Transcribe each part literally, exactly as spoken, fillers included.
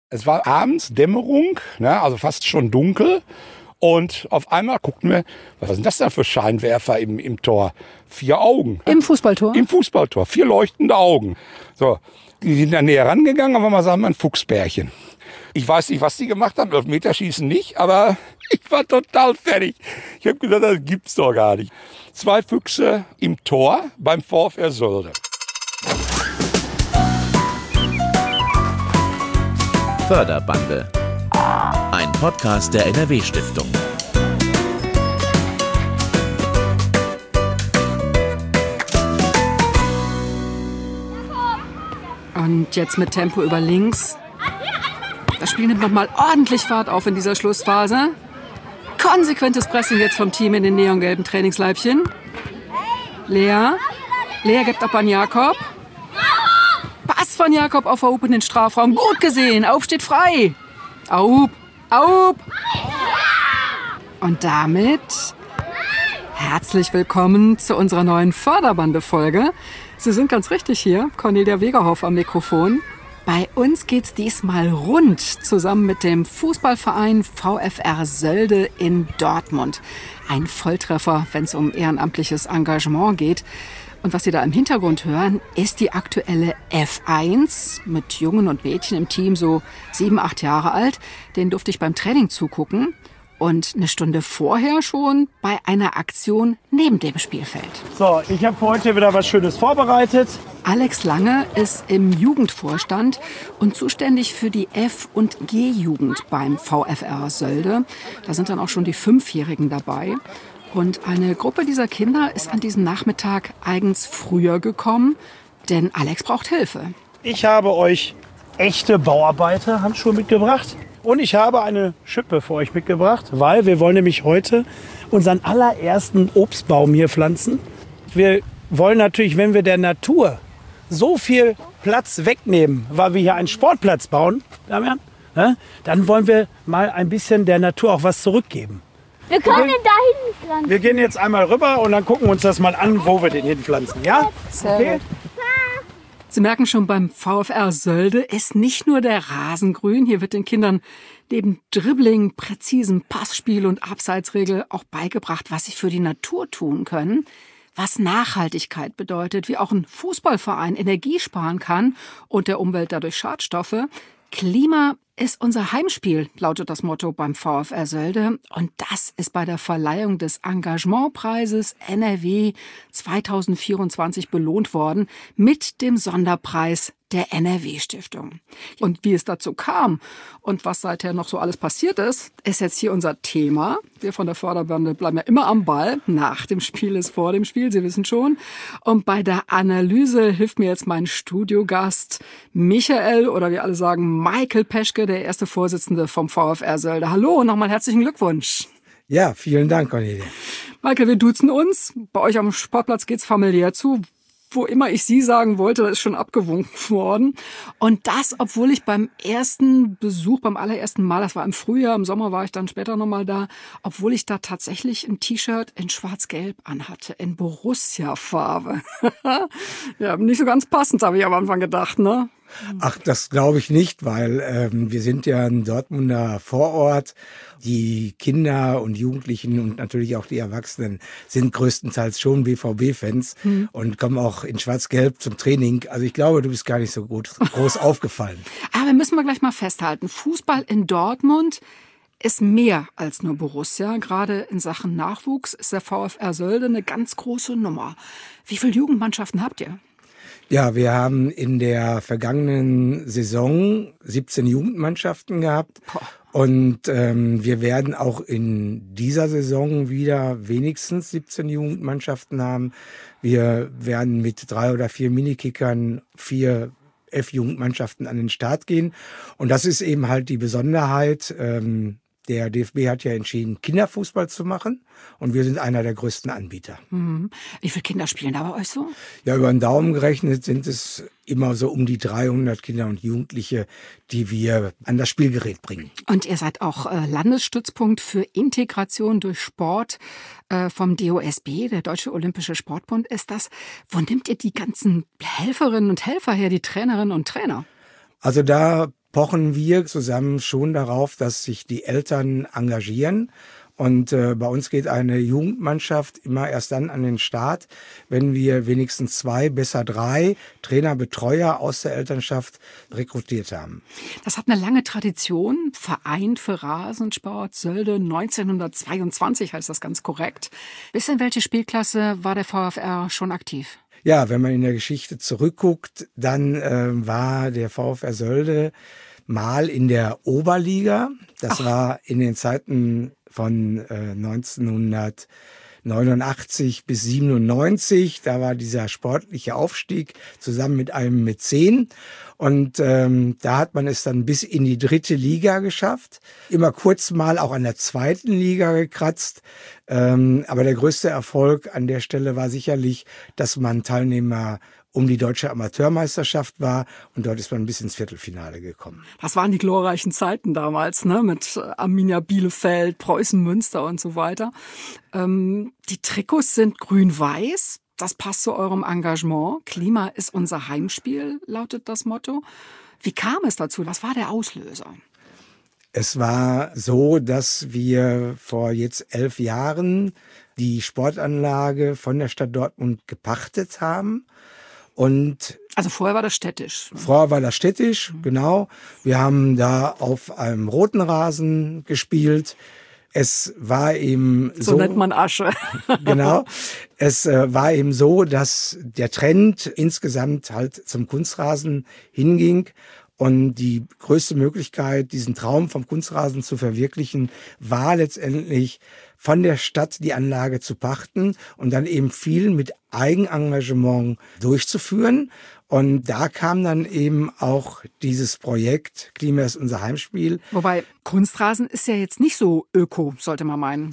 Es war abends Dämmerung, ne, also fast schon dunkel. Und auf einmal guckten wir, was sind das denn für Scheinwerfer im, im Tor? Vier Augen. Im Fußballtor? Im Fußballtor. Vier leuchtende Augen. So, die sind dann näher rangegangen, aber mal sagen wir ein Fuchsbärchen. Ich weiß nicht, was die gemacht haben, Elfmeterschießen nicht, aber ich war total fertig. Ich habe gedacht, das gibt's doch gar nicht. Zwei Füchse im Tor beim VfR Sölde. Förderbande. Ein Podcast der N R W-Stiftung. Und jetzt mit Tempo über links. Das Spiel nimmt nochmal ordentlich Fahrt auf in dieser Schlussphase. Konsequentes Pressing jetzt vom Team in den neongelben Trainingsleibchen. Lea. Lea gibt ab an Jakob. Pass von Jakob auf Aub in den Strafraum. Gut gesehen. Aub steht frei. Aub. Aub. Und damit herzlich willkommen zu unserer neuen Förderbande-Folge. Sie sind ganz richtig hier. Cornelia Wegerhoff am Mikrofon. Bei uns geht's diesmal rund, zusammen mit dem Fußballverein VfR Sölde in Dortmund. Ein Volltreffer, wenn es um ehrenamtliches Engagement geht. Und was Sie da im Hintergrund hören, ist die aktuelle F eins mit Jungen und Mädchen im Team, so sieben, acht Jahre alt. Den durfte ich beim Training zugucken. Und eine Stunde vorher schon bei einer Aktion neben dem Spielfeld. So, ich habe für heute wieder was Schönes vorbereitet. Alex Lange ist im Jugendvorstand und zuständig für die F- und G-Jugend beim VfR Sölde. Da sind dann auch schon die Fünfjährigen dabei. Und eine Gruppe dieser Kinder ist an diesem Nachmittag eigens früher gekommen, denn Alex braucht Hilfe. Ich habe euch echte Bauarbeiter-Handschuhe mitgebracht. Und ich habe eine Schippe für euch mitgebracht, weil wir wollen nämlich heute unseren allerersten Obstbaum hier pflanzen. Wir wollen natürlich, wenn wir der Natur so viel Platz wegnehmen, weil wir hier einen Sportplatz bauen, Damian, ne, dann wollen wir mal ein bisschen der Natur auch was zurückgeben. Wir können den da hinten pflanzen. Wir gehen jetzt einmal rüber und dann gucken wir uns das mal an, wo wir den hinpflanzen. Ja? Sehr Okay. gut. Sie merken schon, beim VfR Sölde ist nicht nur der Rasen grün. Hier wird den Kindern neben Dribbling, präzisem Passspiel und Abseitsregel auch beigebracht, was sie für die Natur tun können, was Nachhaltigkeit bedeutet, wie auch ein Fußballverein Energie sparen kann und der Umwelt dadurch Schadstoffe. Klima ist unser Heimspiel, lautet das Motto beim VfR Sölde. Und das ist bei der Verleihung des Engagementpreises N R W zwanzig vierundzwanzig belohnt worden mit dem Sonderpreis der N R W-Stiftung. Und wie es dazu kam und was seither noch so alles passiert ist, ist jetzt hier unser Thema. Wir von der Förderbande bleiben ja immer am Ball. Nach dem Spiel ist vor dem Spiel, Sie wissen schon. Und bei der Analyse hilft mir jetzt mein Studiogast Michael oder wie alle sagen Michael Peschke, der erste Vorsitzende vom VfR Sölde. Hallo und nochmal herzlichen Glückwunsch. Ja, vielen Dank, Cornelia. Michael, wir duzen uns. Bei euch am Sportplatz geht's familiär zu. Wo immer ich Sie sagen wollte, das ist schon abgewunken worden. Und das, obwohl ich beim ersten Besuch, beim allerersten Mal, das war im Frühjahr, im Sommer war ich dann später nochmal da, obwohl ich da tatsächlich ein T-Shirt in schwarz-gelb anhatte, in Borussia-Farbe. Ja, nicht so ganz passend, habe ich am Anfang gedacht, ne? Ach, das glaube ich nicht, weil ähm, wir sind ja ein Dortmunder Vorort. Die Kinder und Jugendlichen und natürlich auch die Erwachsenen sind größtenteils schon B V B-Fans hm. und kommen auch in Schwarz-Gelb zum Training. Also ich glaube, du bist gar nicht so gut, groß aufgefallen. Aber müssen wir gleich mal festhalten. Fußball in Dortmund ist mehr als nur Borussia. Gerade in Sachen Nachwuchs ist der VfR Sölde eine ganz große Nummer. Wie viele Jugendmannschaften habt ihr? Ja, wir haben in der vergangenen Saison siebzehn Jugendmannschaften gehabt. Boah. Und ähm, wir werden auch in dieser Saison wieder wenigstens siebzehn Jugendmannschaften haben. Wir werden mit drei oder vier Minikickern vier F-Jugendmannschaften an den Start gehen. Und das ist eben halt die Besonderheit. Ähm, Der D F B hat ja entschieden, Kinderfußball zu machen. Und wir sind einer der größten Anbieter. Mhm. Wie viele Kinder spielen da bei euch so? Ja, über den Daumen gerechnet sind es immer so um die dreihundert Kinder und Jugendliche, die wir an das Spielgerät bringen. Und ihr seid auch äh, Landesstützpunkt für Integration durch Sport äh, vom D O S B, der Deutsche Olympische Sportbund ist das. Wo nehmt ihr die ganzen Helferinnen und Helfer her, die Trainerinnen und Trainer? Also da pochen wir zusammen schon darauf, dass sich die Eltern engagieren. Und äh, bei uns geht eine Jugendmannschaft immer erst dann an den Start, wenn wir wenigstens zwei, besser drei Trainer, Betreuer aus der Elternschaft rekrutiert haben. Das hat eine lange Tradition. Verein für Rasensport Sölde, neunzehnhundertzweiundzwanzig heißt das ganz korrekt. Bis in welche Spielklasse war der VfR schon aktiv? Ja, wenn man in der Geschichte zurückguckt, dann äh, war der VfR Sölde mal in der Oberliga. Das Ach. war in den Zeiten von äh, neunzehnhundertneunundachtzig bis siebenundneunzig. Da war dieser sportliche Aufstieg zusammen mit einem Mäzen. Und ähm, da hat man es dann bis in die dritte Liga geschafft. Immer kurz mal auch an der zweiten Liga gekratzt. Ähm, aber der größte Erfolg an der Stelle war sicherlich, dass man Teilnehmer um die deutsche Amateurmeisterschaft war und dort ist man bis ins Viertelfinale gekommen. Das waren die glorreichen Zeiten damals, ne? Mit Arminia Bielefeld, Preußen Münster und so weiter. Ähm, die Trikots sind grün-weiß. Das passt zu eurem Engagement. Klima ist unser Heimspiel, lautet das Motto. Wie kam es dazu? Was war der Auslöser? Es war so, dass wir vor jetzt elf Jahren die Sportanlage von der Stadt Dortmund gepachtet haben. Und also vorher war das städtisch. Vorher war das städtisch, genau. Wir haben da auf einem roten Rasen gespielt. Es war eben so, so nennt man Asche. Genau. Es äh, war eben so, dass der Trend insgesamt halt zum Kunstrasen hinging. Und die größte Möglichkeit, diesen Traum vom Kunstrasen zu verwirklichen, war letztendlich von der Stadt die Anlage zu pachten und dann eben viel mit Eigenengagement durchzuführen. Und da kam dann eben auch dieses Projekt Klima ist unser Heimspiel. Wobei Kunstrasen ist ja jetzt nicht so öko, sollte man meinen.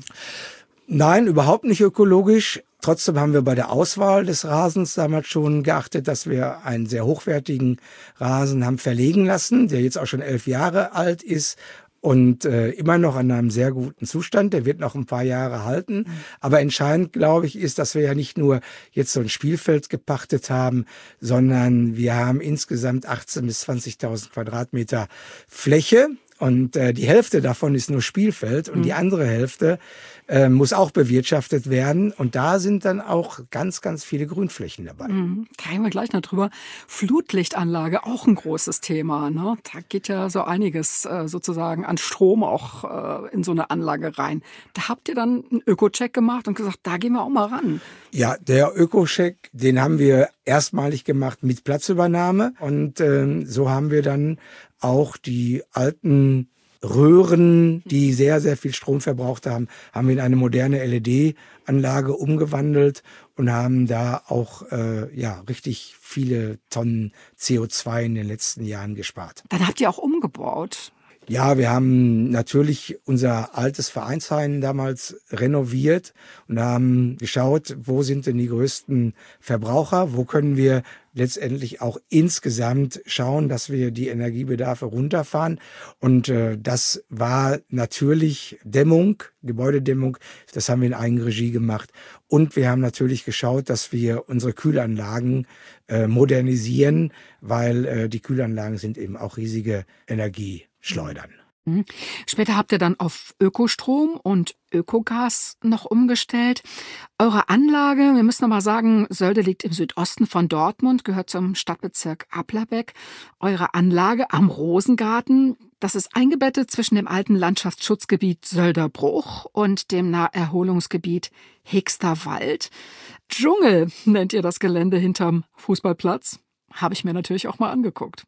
Nein, überhaupt nicht ökologisch. Trotzdem haben wir bei der Auswahl des Rasens damals schon geachtet, dass wir einen sehr hochwertigen Rasen haben verlegen lassen, der jetzt auch schon elf Jahre alt ist und äh, immer noch in einem sehr guten Zustand. Der wird noch ein paar Jahre halten. Aber entscheidend, glaube ich, ist, dass wir ja nicht nur jetzt so ein Spielfeld gepachtet haben, sondern wir haben insgesamt achtzehntausend bis zwanzigtausend Quadratmeter Fläche. Und äh, die Hälfte davon ist nur Spielfeld und mhm. die andere Hälfte äh, muss auch bewirtschaftet werden. Und da sind dann auch ganz, ganz viele Grünflächen dabei. Mhm. Gehen wir gleich noch drüber. Flutlichtanlage, auch ein großes Thema, ne? Da geht ja so einiges äh, sozusagen an Strom auch äh, in so eine Anlage rein. Da habt ihr dann einen Öko-Check gemacht und gesagt, da gehen wir auch mal ran. Ja, der Öko-Check, den haben wir erstmalig gemacht mit Platzübernahme. Und äh, so haben wir dann auch die alten Röhren, die sehr, sehr viel Strom verbraucht haben, haben wir in eine moderne L E D-Anlage umgewandelt und haben da auch äh, ja richtig viele Tonnen C O zwei in den letzten Jahren gespart. Dann habt ihr auch umgebaut. Ja, wir haben natürlich unser altes Vereinsheim damals renoviert und haben geschaut, wo sind denn die größten Verbraucher, wo können wir letztendlich auch insgesamt schauen, dass wir die Energiebedarfe runterfahren. Und äh, das war natürlich Dämmung, Gebäudedämmung, das haben wir in Eigenregie gemacht. Und wir haben natürlich geschaut, dass wir unsere Kühlanlagen äh, modernisieren, weil äh, die Kühlanlagen sind eben auch riesige Energieschleudern. Später habt ihr dann auf Ökostrom und Ökogas noch umgestellt. Eure Anlage, wir müssen noch mal sagen, Sölde liegt im Südosten von Dortmund, gehört zum Stadtbezirk Applerbeck. Eure Anlage am Rosengarten, das ist eingebettet zwischen dem alten Landschaftsschutzgebiet Sölder Bruch und dem Naherholungsgebiet Hexter Wald. Dschungel nennt ihr das Gelände hinterm Fußballplatz. Habe ich mir natürlich auch mal angeguckt.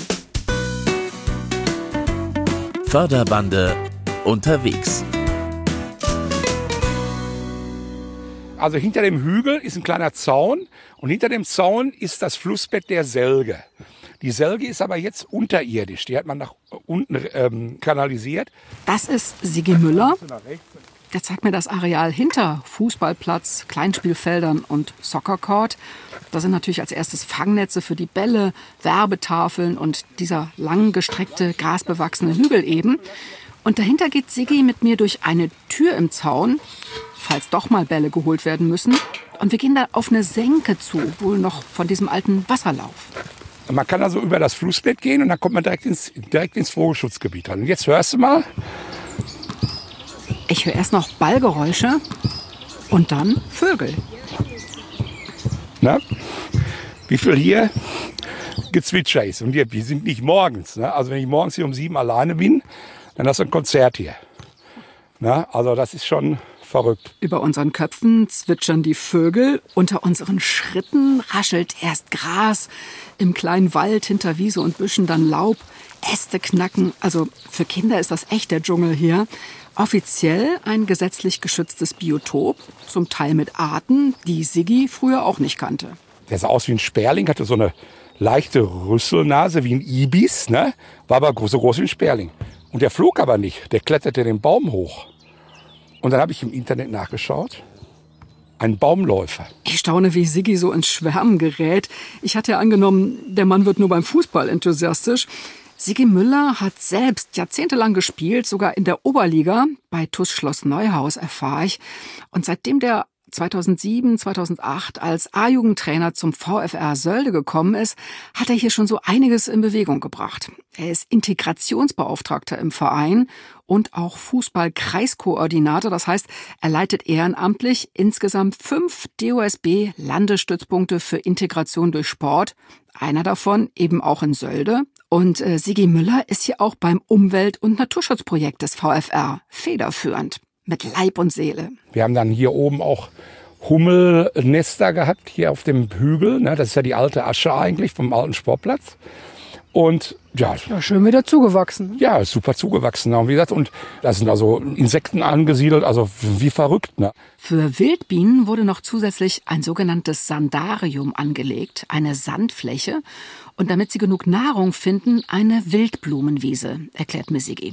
Förderbande unterwegs. Also hinter dem Hügel ist ein kleiner Zaun und hinter dem Zaun ist das Flussbett der Selge. Die Selge ist aber jetzt unterirdisch. Die hat man nach unten ähm, kanalisiert. Das ist Sigi Müller. Der zeigt mir das Areal hinter Fußballplatz, Kleinspielfeldern und Soccercourt. Da sind natürlich als erstes Fangnetze für die Bälle, Werbetafeln und dieser langgestreckte, grasbewachsene Hügel eben. Und dahinter geht Sigi mit mir durch eine Tür im Zaun, falls doch mal Bälle geholt werden müssen. Und wir gehen da auf eine Senke zu, wohl noch von diesem alten Wasserlauf. Man kann also über das Flussbett gehen und dann kommt man direkt ins, direkt ins Vogelschutzgebiet rein. Und jetzt hörst du mal. Ich höre erst noch Ballgeräusche und dann Vögel. Na, wie viel hier Gezwitscher ist. Und wir, wir sind nicht morgens. Ne? Also wenn ich morgens hier um sieben alleine bin, dann hast du ein Konzert hier. Na, also das ist schon verrückt. Über unseren Köpfen zwitschern die Vögel, unter unseren Schritten raschelt erst Gras, im kleinen Wald hinter Wiese und Büschen dann Laub, Äste knacken. Also für Kinder ist das echt der Dschungel hier. Offiziell ein gesetzlich geschütztes Biotop, zum Teil mit Arten, die Siggi früher auch nicht kannte. Der sah aus wie ein Sperling, hatte so eine leichte Rüsselnase wie ein Ibis, ne? War aber so groß wie ein Sperling. Und der flog aber nicht, der kletterte den Baum hoch. Und dann habe ich im Internet nachgeschaut. Ein Baumläufer. Ich staune, wie Siggi so ins Schwärmen gerät. Ich hatte ja angenommen, der Mann wird nur beim Fußball enthusiastisch. Siggi Müller hat selbst jahrzehntelang gespielt, sogar in der Oberliga. Bei T U S Schloss Neuhaus erfahre ich. Und seitdem der zweitausendsieben, zweitausendacht als A-Jugendtrainer zum VfR Sölde gekommen ist, hat er hier schon so einiges in Bewegung gebracht. Er ist Integrationsbeauftragter im Verein und auch Fußball-Kreiskoordinator. Das heißt, er leitet ehrenamtlich insgesamt fünf D O S B-Landesstützpunkte für Integration durch Sport. Einer davon eben auch in Sölde. Und äh, Siggi Müller ist hier auch beim Umwelt- und Naturschutzprojekt des VfR federführend. Mit Leib und Seele. Wir haben dann hier oben auch Hummelnester gehabt, hier auf dem Hügel. Ne? Das ist ja die alte Asche eigentlich vom alten Sportplatz. Und ja, ja, schön wieder zugewachsen. Ja, super zugewachsen. Und wie gesagt, und da sind also Insekten angesiedelt, also wie verrückt. Ne? Für Wildbienen wurde noch zusätzlich ein sogenanntes Sandarium angelegt, eine Sandfläche. Und damit sie genug Nahrung finden, eine Wildblumenwiese, erklärt mir Siggi.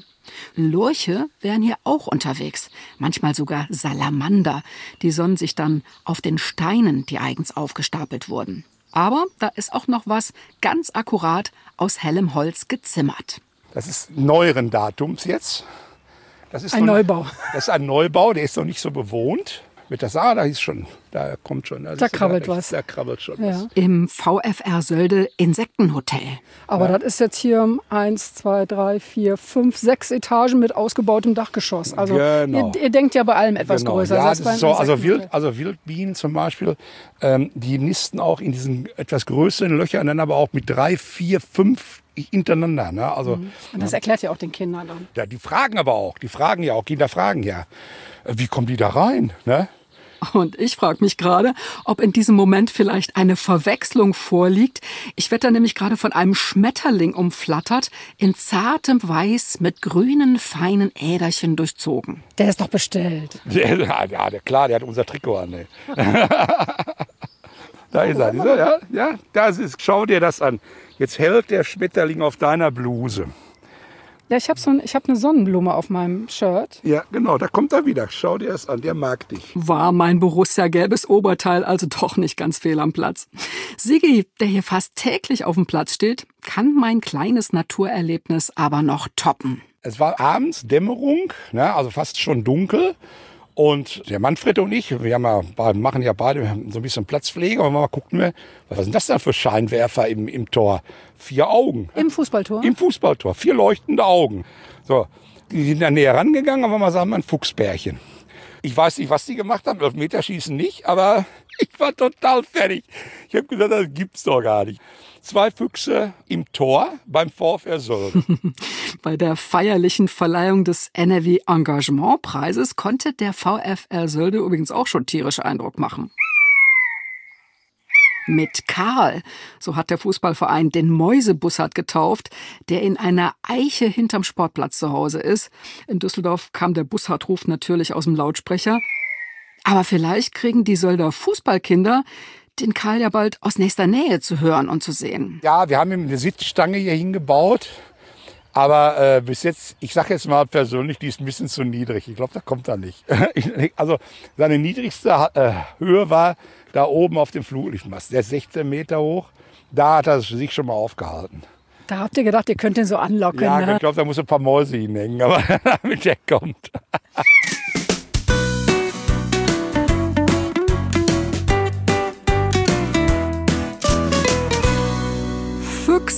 Lurche wären hier auch unterwegs, manchmal sogar Salamander. Die sonnen sich dann auf den Steinen, die eigens aufgestapelt wurden. Aber da ist auch noch was ganz akkurat aus hellem Holz gezimmert. Das ist neueren Datums jetzt. Das ist ein noch, Neubau. Das ist ein Neubau, der ist noch nicht so bewohnt. Mit der Saar, da ist schon, da kommt schon. Da, da krabbelt da, was. Da krabbelt schon ja. was. Im VfR Sölde Insektenhotel. Aber ja. Das ist jetzt hier eins, zwei, drei, vier, fünf, sechs Etagen mit ausgebautem Dachgeschoss. Also genau. ihr, ihr denkt ja bei allem etwas genau. größer. Ja, das ist so, also, Wild, also Wildbienen zum Beispiel, ähm, die nisten auch in diesen etwas größeren Löchern, dann aber auch mit drei, vier, fünf hintereinander. Ne? Also, Und das erklärt ja auch den Kindern dann. Ja, die fragen aber auch, die fragen ja auch, Kinder fragen ja, wie kommen die da rein? Ne? Und ich frage mich gerade, ob in diesem Moment vielleicht eine Verwechslung vorliegt. Ich werde da nämlich gerade von einem Schmetterling umflattert, in zartem Weiß mit grünen, feinen Äderchen durchzogen. Der ist doch bestellt. Der, ja, der, klar, der hat unser Trikot an. Ne? Da ist er, dieser, ja, ja, das ist, schau dir das an. Jetzt hält der Schmetterling auf deiner Bluse. Ja, ich habe so ein, ich hab eine Sonnenblume auf meinem Shirt. Ja, genau, da kommt er wieder. Schau dir das an, der mag dich. War mein Borussia-gelbes Oberteil also doch nicht ganz fehl am Platz. Siggi, der hier fast täglich auf dem Platz steht, kann mein kleines Naturerlebnis aber noch toppen. Es war abends Dämmerung, ne, also fast schon dunkel. Und der Manfred und ich, wir haben ja, machen ja beide so ein bisschen Platzpflege. Und mal guckten wir, was sind das denn für Scheinwerfer im, im Tor? Vier Augen. Im Fußballtor? Im Fußballtor. Vier leuchtende Augen. So, die sind dann näher rangegangen, aber mal sagen, ein Fuchsbärchen. Ich weiß nicht, was die gemacht haben. Elfmeterschießen nicht, aber ich war total fertig. Ich habe gesagt, das gibt's doch gar nicht. Zwei Füchse im Tor beim VfR Sölde. Bei der feierlichen Verleihung des N R W Engagementpreises konnte der VfR Sölde übrigens auch schon tierisch Eindruck machen. Mit Karl, so hat der Fußballverein den Mäusebussard getauft, der in einer Eiche hinterm Sportplatz zu Hause ist. In Düsseldorf kam der Bussardruf natürlich aus dem Lautsprecher. Aber vielleicht kriegen die Sölder Fußballkinder den Karl ja bald aus nächster Nähe zu hören und zu sehen. Ja, wir haben ihm eine Sitzstange hier hingebaut. Aber äh, bis jetzt, ich sage jetzt mal persönlich, die ist ein bisschen zu niedrig. Ich glaube, da kommt er nicht. Also seine niedrigste äh, Höhe war da oben auf dem Flutlichtmast. Der ist sechzehn Meter hoch. Da hat er sich schon mal aufgehalten. Da habt ihr gedacht, ihr könnt den so anlocken. Ja, ne? Ich glaube, da muss ein paar Mäuse hinhängen, aber damit der kommt.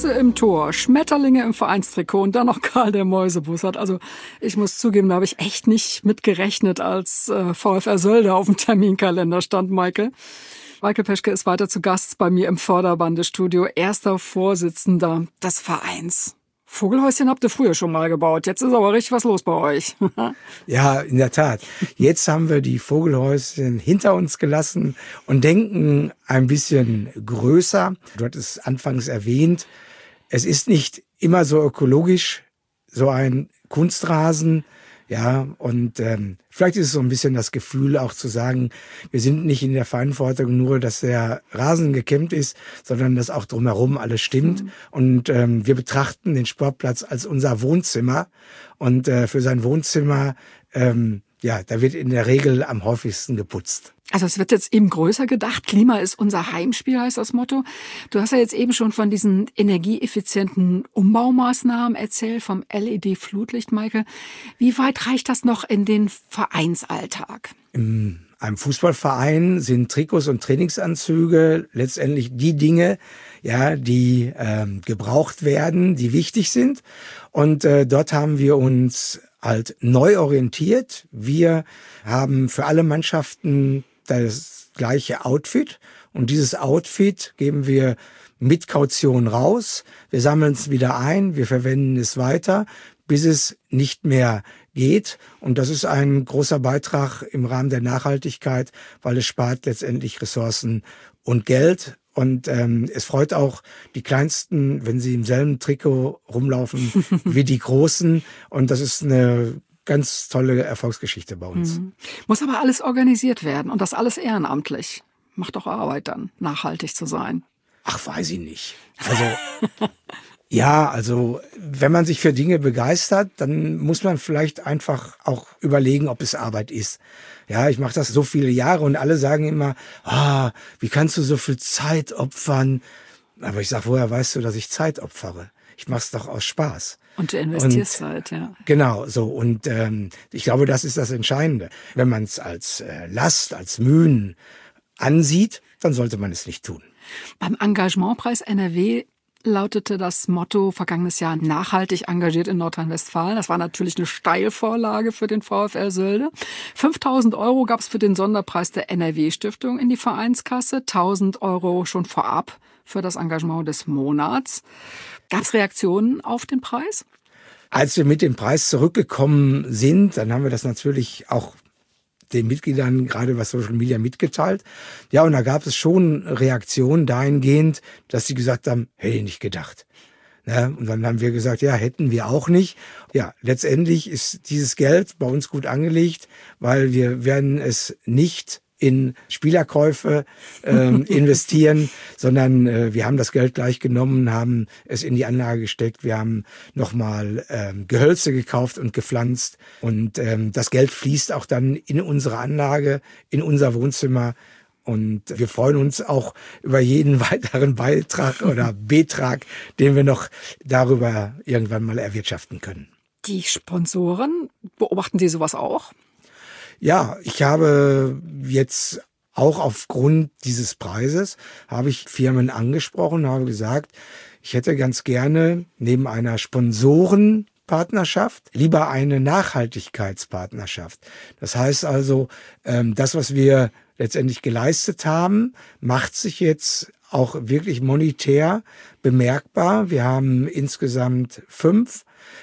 Füchse im Tor, Schmetterlinge im Vereinstrikot und dann noch Karl der Mäusebussard. Also ich muss zugeben, da habe ich echt nicht mit gerechnet, als äh, VfR Sölde auf dem Terminkalender stand, Michael. Michael Peschke ist weiter zu Gast bei mir im Förderbandestudio, erster Vorsitzender des Vereins. Vogelhäuschen habt ihr früher schon mal gebaut. Jetzt ist aber richtig was los bei euch. Ja, in der Tat. Jetzt haben wir die Vogelhäuschen hinter uns gelassen und denken ein bisschen größer. Du hattest es anfangs erwähnt. Es ist nicht immer so ökologisch, so ein Kunstrasen. Ja, und ähm, vielleicht ist es so ein bisschen das Gefühl auch zu sagen, wir sind nicht in der Verantwortung nur, dass der Rasen gekämmt ist, sondern dass auch drumherum alles stimmt. Mhm. Und ähm, wir betrachten den Sportplatz als unser Wohnzimmer. Und äh, für sein Wohnzimmer, ähm, ja, da wird in der Regel am häufigsten geputzt. Also es wird jetzt eben größer gedacht. Klima ist unser Heimspiel, heißt das Motto. Du hast ja jetzt eben schon von diesen energieeffizienten Umbaumaßnahmen erzählt, vom L E D-Flutlicht, Michael. Wie weit reicht das noch in den Vereinsalltag? In einem Fußballverein sind Trikots und Trainingsanzüge letztendlich die Dinge, ja, die ähm, gebraucht werden, die wichtig sind. Und äh, dort haben wir uns halt neu orientiert. Wir haben für alle Mannschaften das gleiche Outfit und dieses Outfit geben wir mit Kaution raus. Wir sammeln es wieder ein, wir verwenden es weiter, bis es nicht mehr geht. Und das ist ein großer Beitrag im Rahmen der Nachhaltigkeit, weil es spart letztendlich Ressourcen und Geld. Und ähm, es freut auch die Kleinsten, wenn sie im selben Trikot rumlaufen wie die Großen. Und das ist eine ganz tolle Erfolgsgeschichte bei uns. Mhm. Muss aber alles organisiert werden und das alles ehrenamtlich. Macht doch Arbeit dann, nachhaltig zu sein. Ach, weiß ich nicht. Also ja, also wenn man sich für Dinge begeistert, dann muss man vielleicht einfach auch überlegen, ob es Arbeit ist. Ja, ich mache das so viele Jahre und alle sagen immer, ah, wie kannst du so viel Zeit opfern? Aber ich sage, woher weißt du, dass ich Zeit opfere? Ich mache es doch aus Spaß. Und du investierst halt, ja. Genau, so. Und ähm, ich glaube, das ist das Entscheidende. Wenn man es als äh, Last, als Mühen ansieht, dann sollte man es nicht tun. Beim Engagementpreis N R W lautete das Motto vergangenes Jahr nachhaltig engagiert in Nordrhein-Westfalen. Das war natürlich eine Steilvorlage für den VfR Sölde. fünftausend Euro gab es für den Sonderpreis der N R W-Stiftung in die Vereinskasse, tausend Euro schon vorab für das Engagement des Monats. Gab es Reaktionen auf den Preis? Als wir mit dem Preis zurückgekommen sind, dann haben wir das natürlich auch den Mitgliedern gerade was Social Media mitgeteilt. Ja, und da gab es schon Reaktionen dahingehend, dass sie gesagt haben, hätte ich nicht gedacht. Ja, und dann haben wir gesagt, ja, hätten wir auch nicht. Ja, letztendlich ist dieses Geld bei uns gut angelegt, weil wir werden es nicht in Spielerkäufe ähm, investieren, sondern äh, wir haben das Geld gleich genommen, haben es in die Anlage gesteckt, wir haben nochmal ähm, Gehölze gekauft und gepflanzt und ähm, das Geld fließt auch dann in unsere Anlage, in unser Wohnzimmer und wir freuen uns auch über jeden weiteren Beitrag oder Betrag, den wir noch darüber irgendwann mal erwirtschaften können. Die Sponsoren, beobachten Sie sowas auch? Ja, ich habe jetzt auch aufgrund dieses Preises, habe ich Firmen angesprochen, habe gesagt, ich hätte ganz gerne neben einer Sponsorenpartnerschaft lieber eine Nachhaltigkeitspartnerschaft. Das heißt also, das, was wir letztendlich geleistet haben, macht sich jetzt auch wirklich monetär bemerkbar. Wir haben insgesamt fünf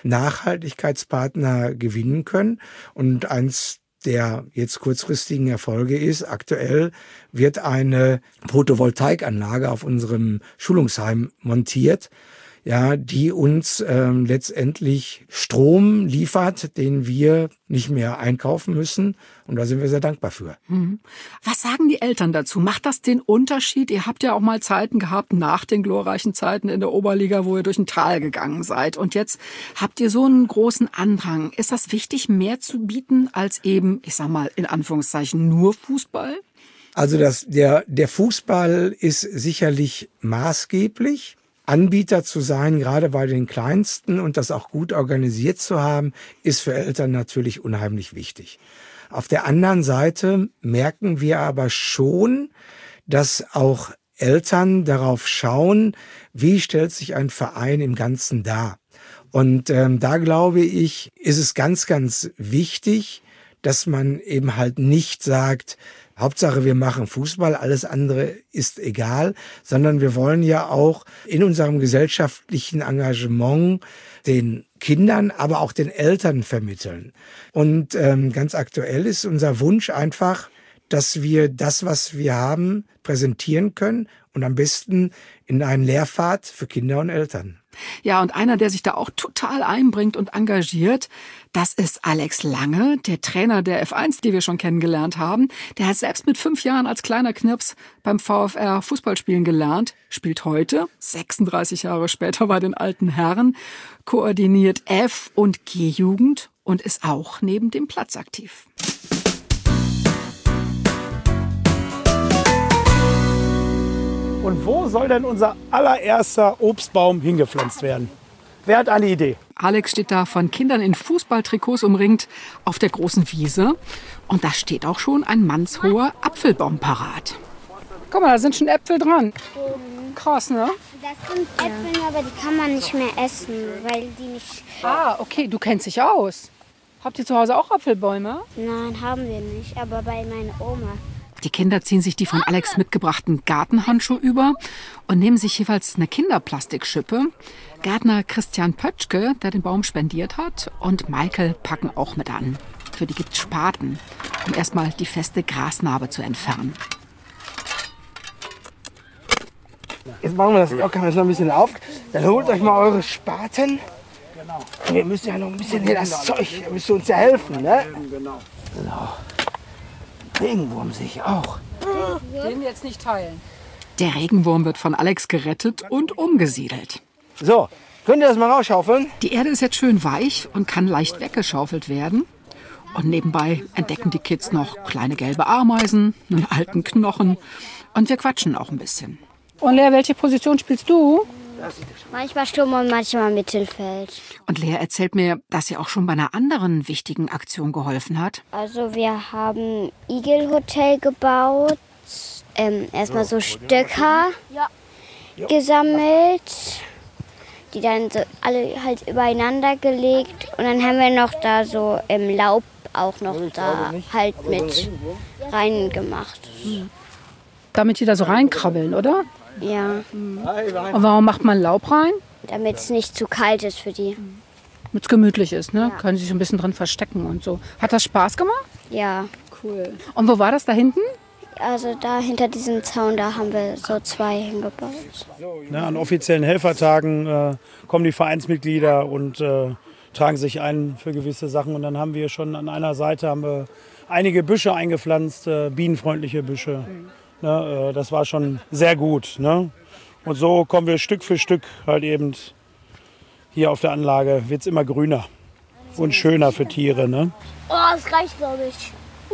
Nachhaltigkeitspartner gewinnen können und eins der jetzt kurzfristigen Erfolge ist, aktuell wird eine Photovoltaikanlage auf unserem Schulungsheim montiert, ja, die uns ähm, letztendlich Strom liefert, den wir nicht mehr einkaufen müssen. Und da sind wir sehr dankbar für. Mhm. Was sagen die Eltern dazu? Macht das den Unterschied? Ihr habt ja auch mal Zeiten gehabt, nach den glorreichen Zeiten in der Oberliga, wo ihr durch ein Tal gegangen seid. Und jetzt habt ihr so einen großen Andrang. Ist das wichtig, mehr zu bieten als eben, ich sag mal, in Anführungszeichen nur Fußball? Also das, der, der Fußball ist sicherlich maßgeblich. Anbieter zu sein, gerade bei den Kleinsten und das auch gut organisiert zu haben, ist für Eltern natürlich unheimlich wichtig. Auf der anderen Seite merken wir aber schon, dass auch Eltern darauf schauen, wie stellt sich ein Verein im Ganzen dar. Und ähm, da glaube ich, ist es ganz, ganz wichtig, dass man eben halt nicht sagt, Hauptsache wir machen Fußball, alles andere ist egal, sondern wir wollen ja auch in unserem gesellschaftlichen Engagement den Kindern, aber auch den Eltern vermitteln. Und ähm, ganz aktuell ist unser Wunsch einfach, dass wir das, was wir haben, präsentieren können und am besten in einen Lehrpfad für Kinder und Eltern. Ja, und einer, der sich da auch total einbringt und engagiert, das ist Alex Lange, der Trainer der F eins, die wir schon kennengelernt haben. Der hat selbst mit fünf Jahren als kleiner Knirps beim VfR Fußball spielen gelernt, spielt heute, sechsunddreißig Jahre später bei den alten Herren, koordiniert F- und G-Jugend und ist auch neben dem Platz aktiv. Und wo soll denn unser allererster Obstbaum hingepflanzt werden? Wer hat eine Idee? Alex steht da von Kindern in Fußballtrikots umringt auf der großen Wiese. Und da steht auch schon ein mannshoher Apfelbaum parat. Guck mal, da sind schon Äpfel dran. Krass, ne? Das sind Äpfel, aber die kann man nicht mehr essen, weil die nicht... Ah, okay, du kennst dich aus. Habt ihr zu Hause auch Apfelbäume? Nein, haben wir nicht, aber bei meiner Oma. Die Kinder ziehen sich die von Alex mitgebrachten Gartenhandschuhe über und nehmen sich jeweils eine Kinderplastikschippe. Gärtner Christian Pötschke, der den Baum spendiert hat, und Michael packen auch mit an. Für die gibt's Spaten, um erstmal die feste Grasnarbe zu entfernen. Jetzt machen wir das locker mal so ein bisschen auf. Dann holt euch mal eure Spaten. Genau. Wir müssen ja noch ein bisschen hier das Zeug, ihr müsst uns ja helfen, ne? Genau. So. Regenwurm sicher auch. Den jetzt nicht teilen. Der Regenwurm wird von Alex gerettet und umgesiedelt. So, könnt ihr das mal rausschaufeln? Die Erde ist jetzt schön weich und kann leicht weggeschaufelt werden. Und nebenbei entdecken die Kids noch kleine gelbe Ameisen, einen alten Knochen. Und wir quatschen auch ein bisschen. Und Lea, welche Position spielst du? Manchmal Sturm und manchmal Mittelfeld. Und Lea erzählt mir, dass sie auch schon bei einer anderen wichtigen Aktion geholfen hat. Also wir haben Igelhotel gebaut, ähm, erstmal so Stöcker gesammelt, die dann so alle halt übereinander gelegt und dann haben wir noch da so im Laub auch noch da halt mit reingemacht. Damit die da so reinkrabbeln, oder? Ja, Und warum macht man Laub rein? damit es nicht zu kalt ist für die. Damit es gemütlich ist, ne? Ja. Können sich ein bisschen drin verstecken und so. Hat das Spaß gemacht? Ja, Cool. Und wo war das da hinten? also da hinter diesem Zaun, da haben wir so zwei hingebaut. Ne, an offiziellen Helfertagen äh, kommen die Vereinsmitglieder und äh, tragen sich ein für gewisse Sachen. Und dann haben wir schon an einer Seite haben wir einige Büsche eingepflanzt, äh, bienenfreundliche Büsche. Mhm. Ne, äh, das war schon sehr gut. Ne? Und so kommen wir Stück für Stück halt eben hier auf der Anlage, wird es immer grüner und schöner für Tiere. Ne? Oh, das reicht, glaube ich.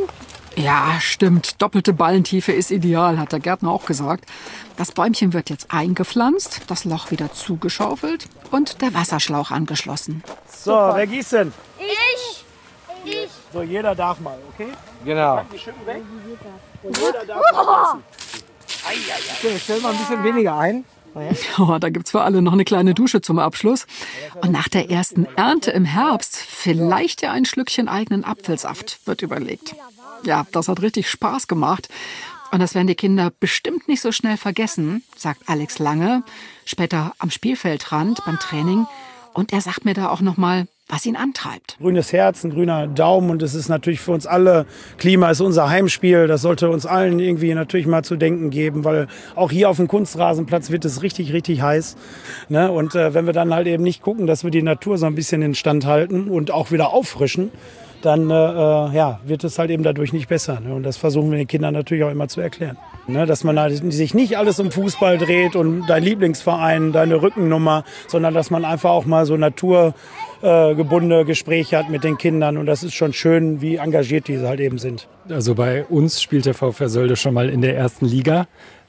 Ja, stimmt. Doppelte Ballentiefe ist ideal, hat der Gärtner auch gesagt. Das Bäumchen wird jetzt eingepflanzt, das Loch wieder zugeschaufelt und der Wasserschlauch angeschlossen. So, wer gießt denn? Ich! Ich! So, jeder darf mal, okay? Genau. Die Schippen weg. Und jeder darf mal essen. Okay, stell mal ein bisschen weniger ein. Oh, da gibt's für alle noch eine kleine Dusche zum Abschluss. Und nach der ersten Ernte im Herbst vielleicht ja ein Schlückchen eigenen Apfelsaft, wird überlegt. Ja, das hat richtig Spaß gemacht. Und das werden die Kinder bestimmt nicht so schnell vergessen, sagt Alex Lange, später am Spielfeldrand beim Training. Und er sagt mir da auch noch mal, was ihn antreibt. Grünes Herz, ein grüner Daumen und es ist natürlich für uns alle, Klima ist unser Heimspiel, das sollte uns allen irgendwie natürlich mal zu denken geben, weil auch hier auf dem Kunstrasenplatz wird es richtig, richtig heiß. Ne? Und äh, wenn wir dann halt eben nicht gucken, dass wir die Natur so ein bisschen in Stand halten und auch wieder auffrischen, dann äh, ja, wird es halt eben dadurch nicht besser. Ne? Und das versuchen wir den Kindern natürlich auch immer zu erklären. Ne? Dass man halt sich nicht alles um Fußball dreht und dein Lieblingsverein, deine Rückennummer, sondern dass man einfach auch mal so naturgebundene Gespräche hat mit den Kindern. Und das ist schon schön, wie engagiert diese halt eben sind. Also bei uns spielt der VfR Sölde schon mal in der ersten Liga.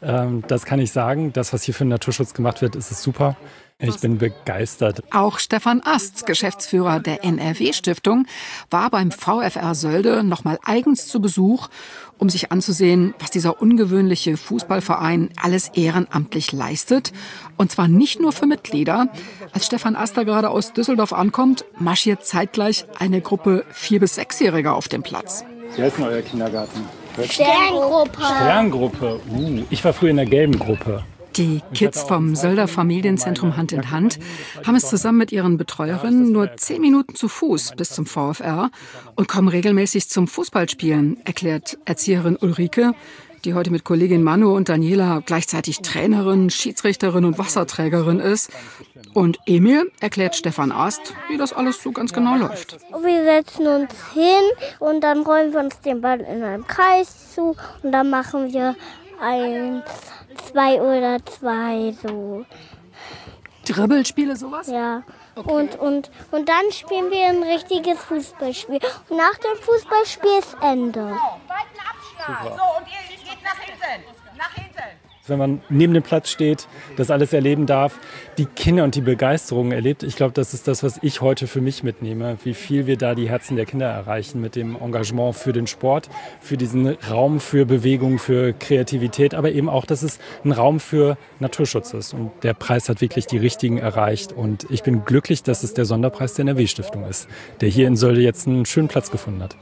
Ähm, das kann ich sagen. Das, was hier für den Naturschutz gemacht wird, ist es super. Ich bin begeistert. Auch Stefan Ast, Geschäftsführer der N R W-Stiftung, war beim VfR Sölde nochmal eigens zu Besuch, um sich anzusehen, was dieser ungewöhnliche Fußballverein alles ehrenamtlich leistet. Und zwar nicht nur für Mitglieder. Als Stefan Ast da gerade aus Düsseldorf ankommt, marschiert zeitgleich eine Gruppe vier- bis sechsjähriger auf dem Platz. Wie heißt denn euer Kindergarten? Sterngruppe. Sterngruppe. Uh, ich war früher in der gelben Gruppe. Die Kids vom Sölder Familienzentrum Hand in Hand haben es zusammen mit ihren Betreuerinnen nur zehn Minuten zu Fuß bis zum VfR und kommen regelmäßig zum Fußballspielen, erklärt Erzieherin Ulrike, die heute mit Kollegin Manu und Daniela gleichzeitig Trainerin, Schiedsrichterin und Wasserträgerin ist. Und Emil erklärt Stefan Ast, wie das alles so ganz genau läuft. Wir setzen uns hin und dann rollen wir uns den Ball in einem Kreis zu und dann machen wir ein, zwei oder zwei so. Dribbelspiele, sowas? Ja. Okay. Und, und, und dann spielen wir ein richtiges Fußballspiel. Und nach dem Fußballspiel ist Ende. Super. So, und ihr geht nach hinten. Nach hinten. Wenn man neben dem Platz steht, das alles erleben darf, die Kinder und die Begeisterung erlebt. Ich glaube, das ist das, was ich heute für mich mitnehme, wie viel wir da die Herzen der Kinder erreichen mit dem Engagement für den Sport, für diesen Raum für Bewegung, für Kreativität, aber eben auch, dass es ein Raum für Naturschutz ist. Und der Preis hat wirklich die Richtigen erreicht. Und ich bin glücklich, dass es der Sonderpreis der N R W-Stiftung ist, der hier in Sölde jetzt einen schönen Platz gefunden hat.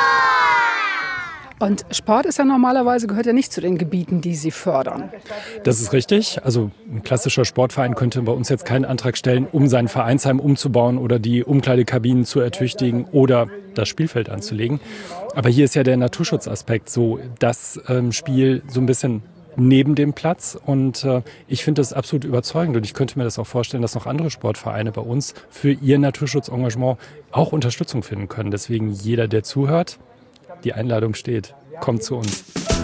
Und Sport ist ja normalerweise, gehört ja nicht zu den Gebieten, die Sie fördern. Das ist richtig. Also ein klassischer Sportverein könnte bei uns jetzt keinen Antrag stellen, um sein Vereinsheim umzubauen oder die Umkleidekabinen zu ertüchtigen oder das Spielfeld anzulegen. Aber hier ist ja der Naturschutzaspekt so, das ähm, Spiel so ein bisschen neben dem Platz. Und äh, ich finde das absolut überzeugend. Und ich könnte mir das auch vorstellen, dass noch andere Sportvereine bei uns für ihr Naturschutzengagement auch Unterstützung finden können. Deswegen jeder, der zuhört, die Einladung steht. Kommt zu uns.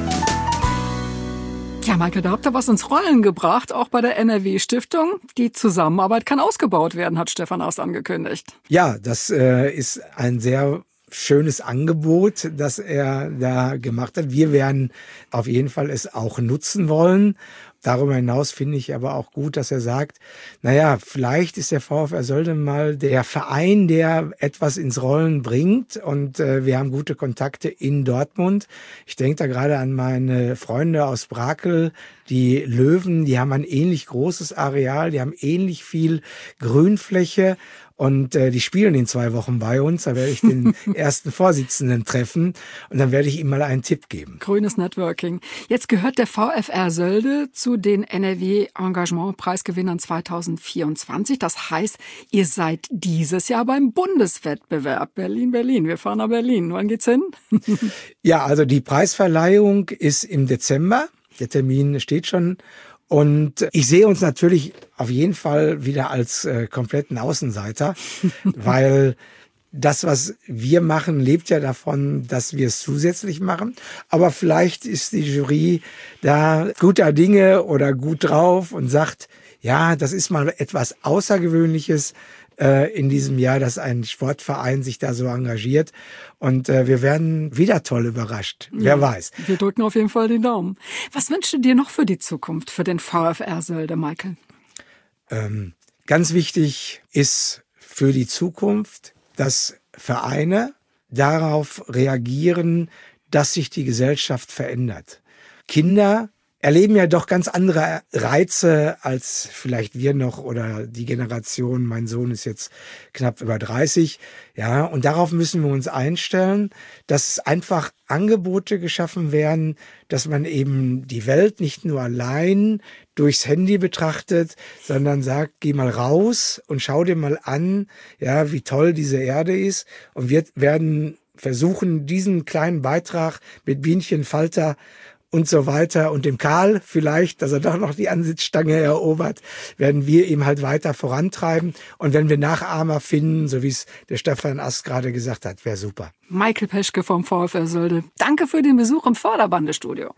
Ja, Michael, da habt ihr was ins Rollen gebracht, auch bei der N R W-Stiftung. Die Zusammenarbeit kann ausgebaut werden, hat Stefan Ast angekündigt. Ja, das äh, ist ein sehr schönes Angebot, das er da gemacht hat. Wir werden auf jeden Fall es auch nutzen wollen. Darüber hinaus finde ich aber auch gut, dass er sagt, naja, vielleicht ist der VfR Sölde mal der Verein, der etwas ins Rollen bringt, und äh, wir haben gute Kontakte in Dortmund. Ich denke da gerade an meine Freunde aus Brakel, die Löwen, die haben ein ähnlich großes Areal, die haben ähnlich viel Grünfläche. Und äh, die spielen in zwei Wochen bei uns. Da werde ich den ersten Vorsitzenden treffen und dann werde ich ihm mal einen Tipp geben. Grünes Networking. Jetzt gehört der VfR Sölde zu den N R W-Engagement-Preisgewinnern zweitausendvierundzwanzig. Das heißt, ihr seid dieses Jahr beim Bundeswettbewerb Berlin-Berlin. Wir fahren nach Berlin. Wann geht's hin? Ja, also die Preisverleihung ist im Dezember. Der Termin steht schon. Und ich sehe uns natürlich auf jeden Fall wieder als äh, kompletten Außenseiter, weil das, was wir machen, lebt ja davon, dass wir es zusätzlich machen. Aber vielleicht ist die Jury da guter Dinge oder gut drauf und sagt, ja, das ist mal etwas Außergewöhnliches äh, in diesem Jahr, dass ein Sportverein sich da so engagiert. Und äh, wir werden wieder toll überrascht. Ja, wer weiß. Wir drücken auf jeden Fall den Daumen. Was wünschst du dir noch für die Zukunft, für den VfR Sölde, Michael? Ähm, ganz wichtig ist für die Zukunft, dass Vereine darauf reagieren, dass sich die Gesellschaft verändert. Kinder erleben ja doch ganz andere Reize als vielleicht wir noch oder die Generation. Mein Sohn ist jetzt knapp über dreißig. Ja, und darauf müssen wir uns einstellen, dass einfach Angebote geschaffen werden, dass man eben die Welt nicht nur allein durchs Handy betrachtet, sondern sagt, geh mal raus und schau dir mal an, ja, wie toll diese Erde ist. Und wir werden versuchen, diesen kleinen Beitrag mit Bienchen, Falter und so weiter und dem Karl vielleicht, dass er doch noch die Ansitzstange erobert, werden wir ihm halt weiter vorantreiben. Und wenn wir Nachahmer finden, so wie es der Stefan Ast gerade gesagt hat, wäre super. Michael Peschke vom VfR Sölde, danke für den Besuch im Förderbandestudio.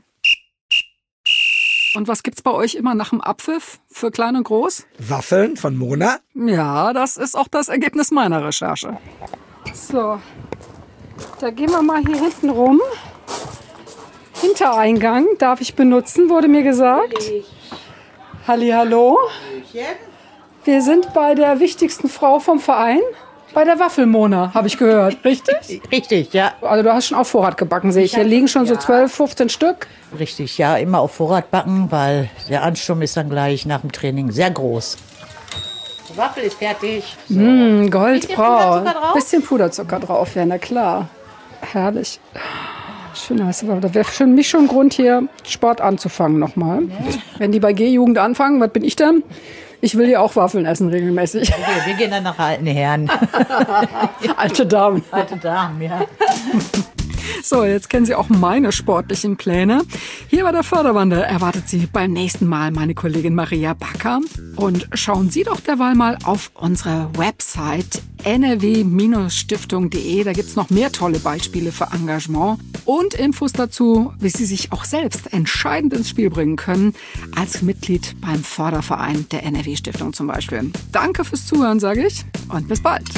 Und was gibt's bei euch immer nach dem Abpfiff für klein und groß? Waffeln von Mona. Ja, das ist auch das Ergebnis meiner Recherche. So, da gehen wir mal hier hinten rum. Hintereingang darf ich benutzen, wurde mir gesagt. Hallihallo. Wir sind bei der wichtigsten Frau vom Verein. Bei der Waffelmona, habe ich gehört. Richtig? Richtig, ja. Also du hast schon auf Vorrat gebacken, sehe ich. Hier liegen schon so zwölf, fünfzehn Stück. Richtig, ja. Immer auf Vorrat backen, weil der Ansturm ist dann gleich nach dem Training sehr groß. Die Waffel ist fertig. So. Mm, goldbraun. Bisschen Puderzucker drauf, ja, na klar. Herrlich. Schön, da wäre für mich schon ein Grund, hier Sport anzufangen nochmal. Ja. Wenn die bei G-Jugend anfangen, was bin ich denn? Ich will ja auch Waffeln essen regelmäßig. Okay, wir gehen dann nach alten Herren. Alte Damen. Alte Damen, ja. So, jetzt kennen Sie auch meine sportlichen Pläne. Hier bei der Förderwande erwartet Sie beim nächsten Mal meine Kollegin Maria Backer. Und schauen Sie doch derweil mal auf unsere Website n r w Stiftung punkt d e. Da gibt's noch mehr tolle Beispiele für Engagement und Infos dazu, wie Sie sich auch selbst entscheidend ins Spiel bringen können, als Mitglied beim Förderverein der N R W Stiftung zum Beispiel. Danke fürs Zuhören, sage ich, und bis bald.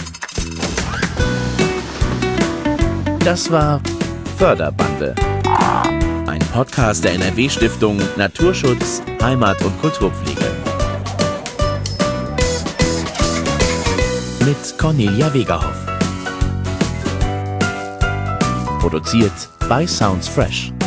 Das war Förderbande, ein Podcast der N R W Stiftung Naturschutz, Heimat und Kulturpflege. Mit Cornelia Wegerhoff. Produziert bei Sounds Fresh.